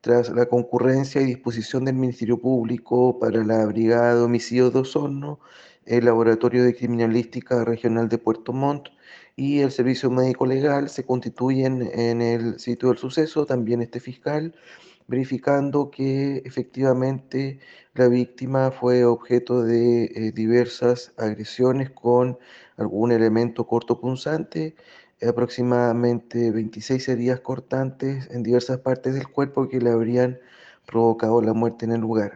tras la concurrencia y disposición del Ministerio Público para la Brigada de Homicidios de Osorno, el Laboratorio de Criminalística Regional de Puerto Montt y el Servicio Médico Legal se constituyen en el sitio del suceso, también este fiscal, verificando que efectivamente la víctima fue objeto de diversas agresiones con algún elemento cortopunzante, aproximadamente 26 heridas cortantes en diversas partes del cuerpo que le habrían provocado la muerte en el lugar.